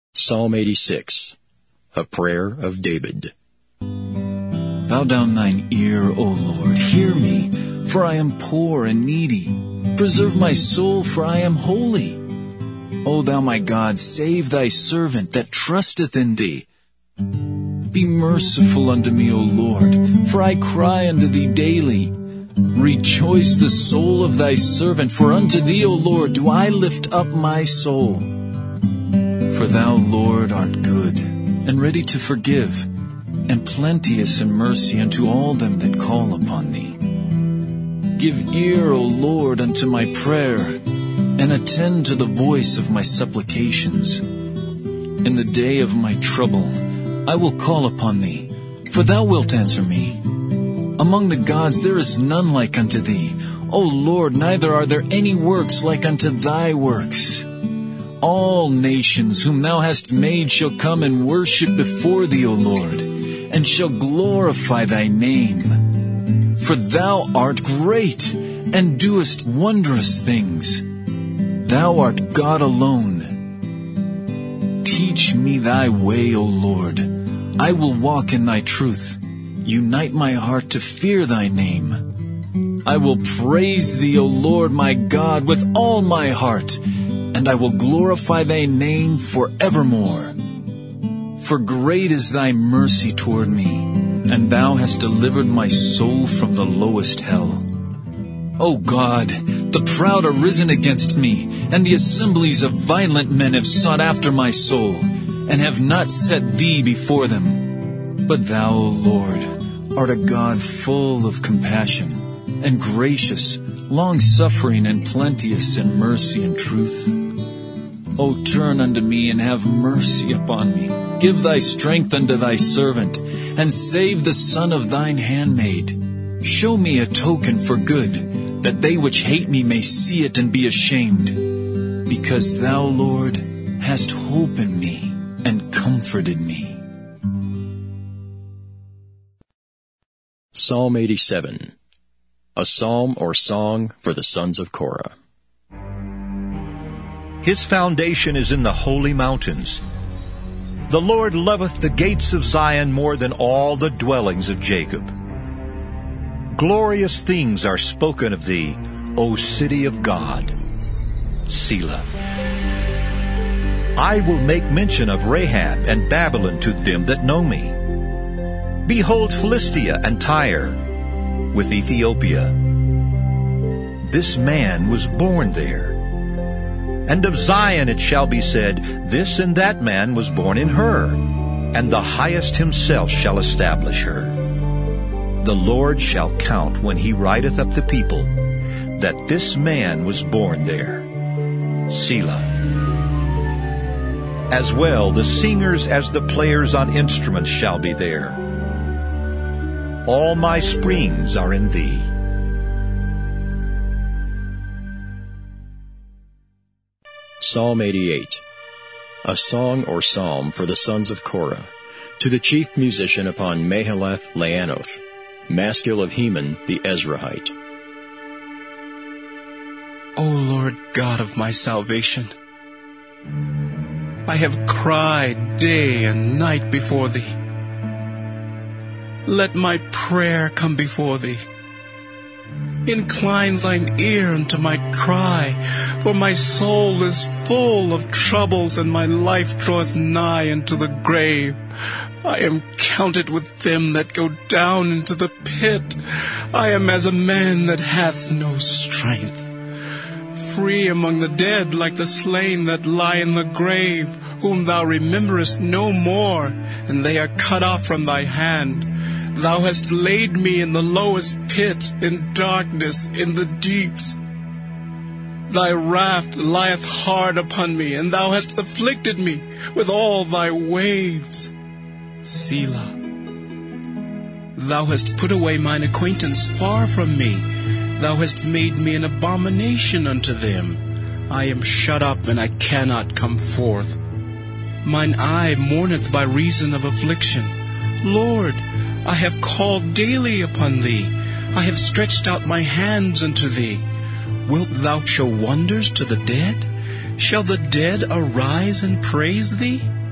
Psalm 86, a prayer of David. Bow down thine ear, O Lord, hear me, for I am poor and needy. Preserve my soul, for I am holy. O thou my God, save thy servant that trusteth in thee. Be merciful unto me, O Lord, for I cry unto thee daily. Rejoice the soul of thy servant, for unto thee, O Lord, do I lift up my soul. For thou, Lord, art good, and ready to forgive, and plenteous in mercy unto all them that call upon thee. Give ear, O Lord, unto my prayer, and attend to the voice of my supplications. In the day of my trouble I will call upon thee, for thou wilt answer me. Among the gods there is none like unto thee, O Lord, neither are there any works like unto thy works. All nations whom thou hast made shall come and worship before thee, O Lord, and shall glorify thy name. For thou art great, and doest wondrous things. Thou art God alone. Teach me thy way, O Lord. I will walk in thy truth. Unite my heart to fear thy name. I will praise thee, O Lord my God, with all my heart, and I will glorify thy name forevermore. For great is thy mercy toward me, and thou hast delivered my soul from the lowest hell. O God, the proud are risen against me, and the assemblies of violent men have sought after my soul, and have not set thee before them. But thou, O Lord, art a God full of compassion, and gracious, long-suffering, and plenteous in mercy and truth. O turn unto me, and have mercy upon me. Give thy strength unto thy servant, and save the son of thine handmaid. Show me a token for good, that they which hate me may see it and be ashamed. Because thou, Lord, hast hope in me, and comforted me. Psalm 87, a psalm or song for the sons of Korah. His foundation is in the holy mountains. The Lord loveth the gates of Zion more than all the dwellings of Jacob. Glorious things are spoken of thee, O city of God. Selah. I will make mention of Rahab and Babylon to them that know me. Behold Philistia and Tyre, with Ethiopia. This man was born there. And of Zion it shall be said, this and that man was born in her, and the Highest himself shall establish her. The Lord shall count when he writeth up the people, that this man was born there. Selah. As well the singers as the players on instruments shall be there. All my springs are in thee. Psalm 88, a song or psalm for the sons of Korah, to the chief musician upon Mahalath Leanoth, maskil of Heman the Ezrahite. O Lord God of my salvation, I have cried day and night before thee. Let my prayer come before thee. Incline thine ear unto my cry, for my soul is full of troubles, and my life draweth nigh unto the grave. I am counted with them that go down into the pit. I am as a man that hath no strength. Free among the dead, like the slain that lie in the grave, whom thou rememberest no more, and they are cut off from thy hand. Thou hast laid me in the lowest pit, in darkness, in the deeps. Thy raft lieth hard upon me, and thou hast afflicted me with all thy waves. Selah. Thou hast put away mine acquaintance far from me. Thou hast made me an abomination unto them. I am shut up, and I cannot come forth. Mine eye mourneth by reason of affliction. Lord, I have called daily upon thee. I have stretched out my hands unto thee. Wilt thou show wonders to the dead? Shall the dead arise and praise thee?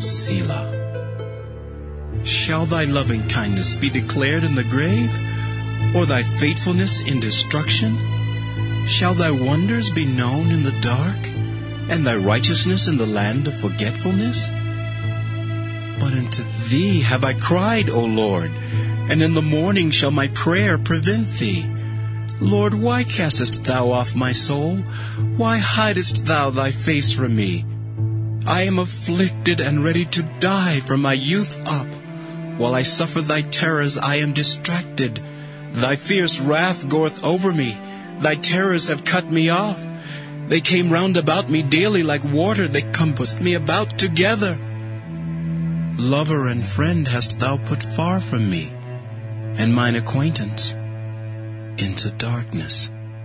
Selah. Shall thy loving kindness be declared in the grave, or thy faithfulness in destruction? Shall thy wonders be known in the dark, and thy righteousness in the land of forgetfulness? But unto thee have I cried, O Lord, and in the morning shall my prayer prevent thee. Lord, why castest thou off my soul? Why hidest thou thy face from me? I am afflicted and ready to die from my youth up. While I suffer thy terrors, I am distracted. Thy fierce wrath goeth over me. Thy terrors have cut me off. They came round about me daily like water. They compassed me about together. Lover and friend hast thou put far from me, and mine acquaintance into darkness.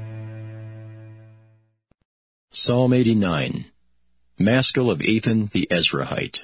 Psalm 89. Maskil of Ethan the Ezrahite.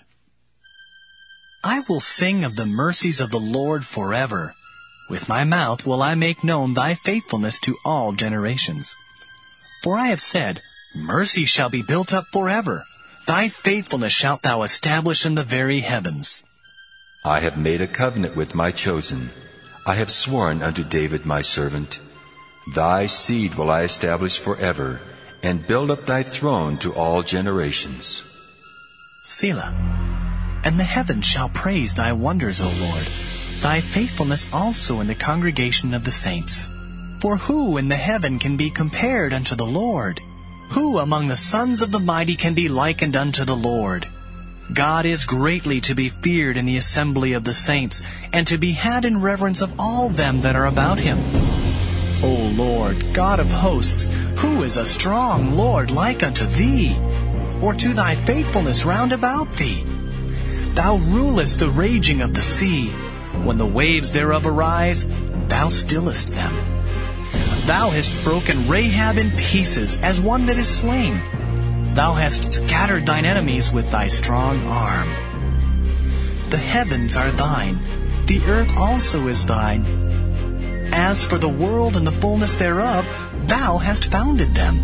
I will sing of the mercies of the Lord forever. With my mouth will I make known thy faithfulness to all generations. For I have said, mercy shall be built up forever. Thy faithfulness shalt thou establish in the very heavens. I have made a covenant with my chosen. I have sworn unto David my servant. Thy seed will I establish forever, and build up thy throne to all generations. Selah. And the heavens shall praise thy wonders, O Lord, thy faithfulness also in the congregation of the saints. For who in the heaven can be compared unto the Lord? Who among the sons of the mighty can be likened unto the Lord? God is greatly to be feared in the assembly of the saints, and to be had in reverence of all them that are about him. O Lord, God of hosts, who is a strong Lord like unto thee? Or to thy faithfulness round about thee? Thou rulest the raging of the sea. When the waves thereof arise, thou stillest them. Thou hast broken Rahab in pieces as one that is slain. Thou hast scattered thine enemies with thy strong arm. The heavens are thine, the earth also is thine. As for the world and the fullness thereof, thou hast founded them.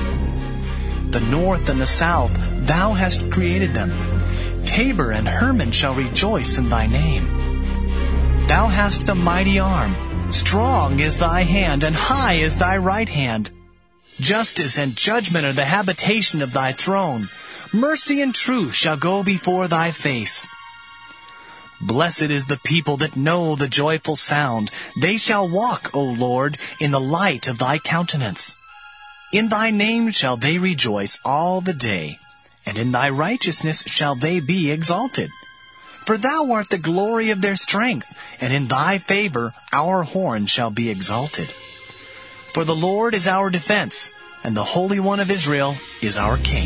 The north and the south, thou hast created them. Tabor and Hermon shall rejoice in thy name. Thou hast the mighty arm. Strong is thy hand, and high is thy right hand. Justice and judgment are the habitation of thy throne. Mercy and truth shall go before thy face. Blessed is the people that know the joyful sound. They shall walk, O Lord, in the light of thy countenance. In thy name shall they rejoice all the day, and in thy righteousness shall they be exalted. For thou art the glory of their strength, and in thy favor our horn shall be exalted. For the Lord is our defense, and the Holy One of Israel is our King.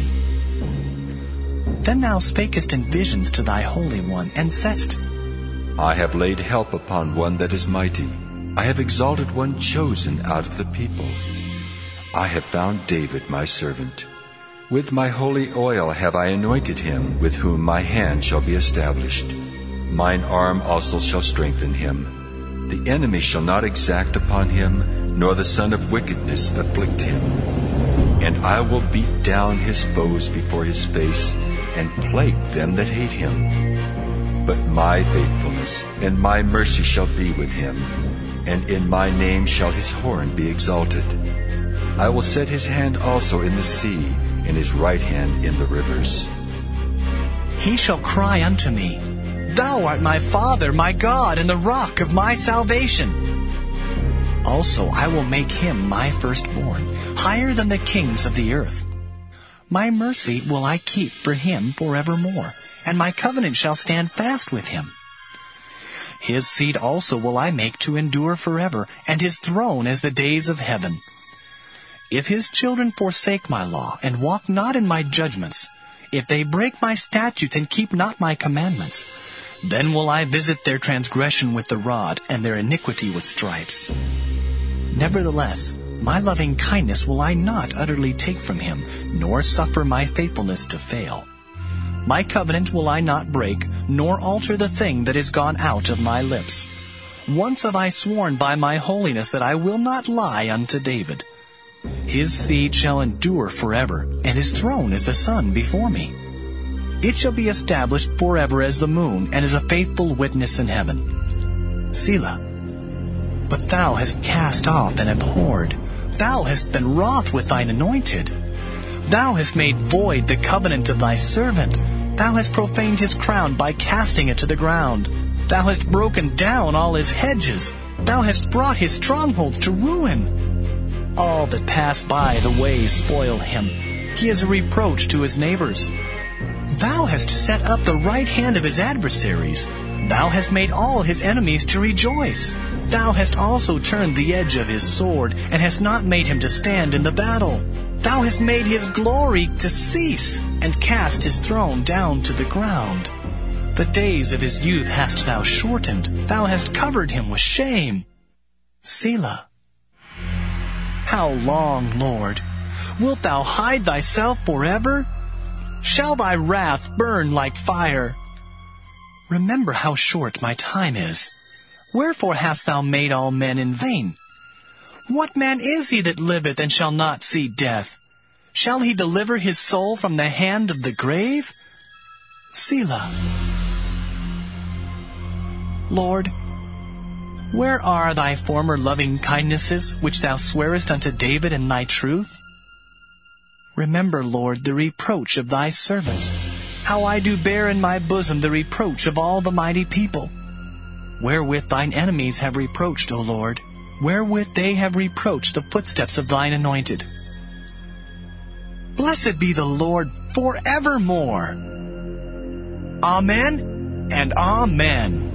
Then thou spakest in visions to thy Holy One, and saidst, I have laid help upon one that is mighty. I have exalted one chosen out of the people. I have found David my servant. With my holy oil have I anointed him, with whom my hand shall be established. Mine arm also shall strengthen him. The enemy shall not exact upon him, nor the son of wickedness afflict him. And I will beat down his foes before his face, and plague them that hate him. But my faithfulness and my mercy shall be with him, and in my name shall his horn be exalted. I will set his hand also in the sea, and his right hand in the rivers. He shall cry unto me, Thou art my Father, my God, and the rock of my salvation. Also I will make him my firstborn, higher than the kings of the earth. My mercy will I keep for him forevermore, and my covenant shall stand fast with him. His seed also will I make to endure forever, and his throne as the days of heaven. If his children forsake my law, and walk not in my judgments, if they break my statutes and keep not my commandments, then will I visit their transgression with the rod, and their iniquity with stripes. Nevertheless, my loving kindness will I not utterly take from him, nor suffer my faithfulness to fail. My covenant will I not break, nor alter the thing that is gone out of my lips. Once have I sworn by my holiness that I will not lie unto David. His seed shall endure forever, and his throne is the sun before me. It shall be established forever as the moon, and as a faithful witness in heaven. Selah. But thou hast cast off and abhorred. Thou hast been wroth with thine anointed. Thou hast made void the covenant of thy servant. Thou hast profaned his crown by casting it to the ground. Thou hast broken down all his hedges. Thou hast brought his strongholds to ruin. All that pass by the way spoil him. He is a reproach to his neighbors. Thou hast set up the right hand of his adversaries. Thou hast made all his enemies to rejoice. Thou hast also turned the edge of his sword, and hast not made him to stand in the battle. Thou hast made his glory to cease, and cast his throne down to the ground. The days of his youth hast thou shortened. Thou hast covered him with shame. Selah. How long, Lord? Wilt thou hide thyself forever? Shall thy wrath burn like fire? Remember how short my time is. Wherefore hast thou made all men in vain? What man is he that liveth and shall not see death? Shall he deliver his soul from the hand of the grave? Selah. Lord, where are thy former loving kindnesses, which thou swearest unto David in thy truth? Remember, Lord, the reproach of thy servants, how I do bear in my bosom the reproach of all the mighty people. Wherewith thine enemies have reproached, O Lord, wherewith they have reproached the footsteps of thine anointed. Blessed be the Lord forevermore. Amen and amen.